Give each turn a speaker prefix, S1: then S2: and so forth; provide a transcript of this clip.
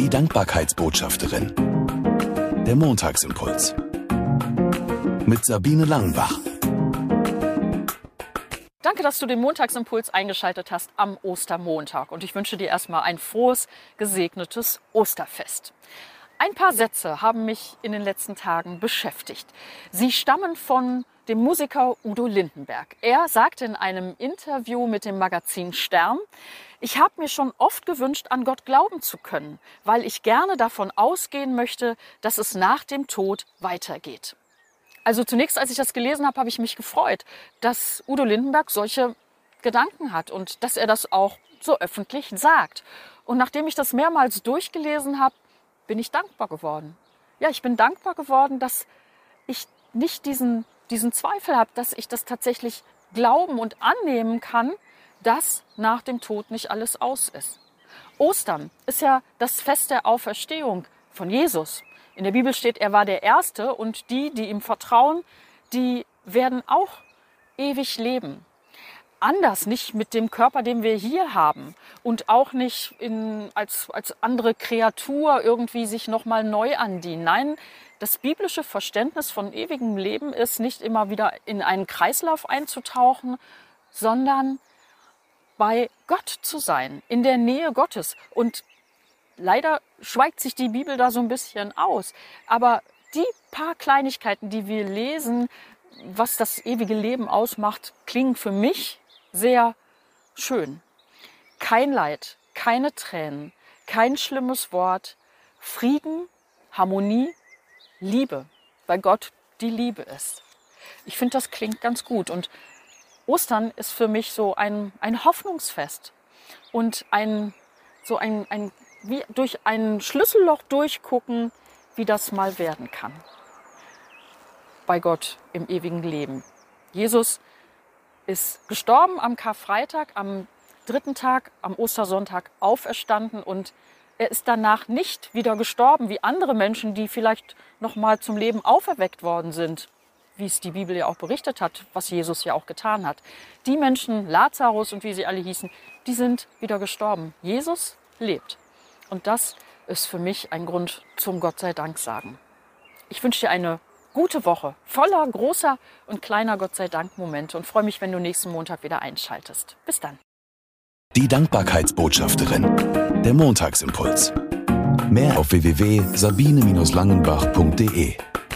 S1: Die Dankbarkeitsbotschafterin. Der Montagsimpuls. Mit Sabine Langenbach.
S2: Danke, dass du den Montagsimpuls eingeschaltet hast am Ostermontag. Und ich wünsche dir erstmal ein frohes, gesegnetes Osterfest. Ein paar Sätze haben mich in den letzten Tagen beschäftigt. Sie stammen von dem Musiker Udo Lindenberg. Er sagte in einem Interview mit dem Magazin Stern: Ich habe mir schon oft gewünscht, an Gott glauben zu können, weil ich gerne davon ausgehen möchte, dass es nach dem Tod weitergeht. Also zunächst, als ich das gelesen habe, habe ich mich gefreut, dass Udo Lindenberg solche Gedanken hat und dass er das auch so öffentlich sagt. Und nachdem ich das mehrmals durchgelesen habe, bin ich dankbar geworden. Ja, ich bin dankbar geworden, dass ich nicht diesen Zweifel habe, dass ich das tatsächlich glauben und annehmen kann, dass nach dem Tod nicht alles aus ist. Ostern ist ja das Fest der Auferstehung von Jesus. In der Bibel steht, er war der Erste und die ihm vertrauen, die werden auch ewig leben. Anders, nicht mit dem Körper, den wir hier haben und auch nicht als andere Kreatur irgendwie sich nochmal neu andienen. Nein, das biblische Verständnis von ewigem Leben ist nicht immer wieder in einen Kreislauf einzutauchen, sondern bei Gott zu sein, in der Nähe Gottes. Und leider schweigt sich die Bibel da so ein bisschen aus. Aber die paar Kleinigkeiten, die wir lesen, was das ewige Leben ausmacht, klingen für mich sehr schön. Kein Leid, keine Tränen, kein schlimmes Wort, Frieden, Harmonie, Liebe, weil Gott die Liebe ist. Ich finde, das klingt ganz gut. Und Ostern ist für mich so ein Hoffnungsfest und wie durch ein Schlüsselloch durchgucken, wie das mal werden kann. Bei Gott im ewigen Leben. Jesus ist gestorben am Karfreitag, am dritten Tag, am Ostersonntag auferstanden und er ist danach nicht wieder gestorben wie andere Menschen, die vielleicht noch mal zum Leben auferweckt worden sind, wie es die Bibel ja auch berichtet hat, was Jesus ja auch getan hat. Die Menschen, Lazarus und wie sie alle hießen, die sind wieder gestorben. Jesus lebt. Und das ist für mich ein Grund zum Gott sei Dank sagen. Ich wünsche dir eine gute Woche, voller großer und kleiner Gott sei Dank Momente und freue mich, wenn du nächsten Montag wieder einschaltest. Bis dann.
S1: Die Dankbarkeitsbotschafterin. Der Montagsimpuls. Mehr auf www.sabine-langenbach.de.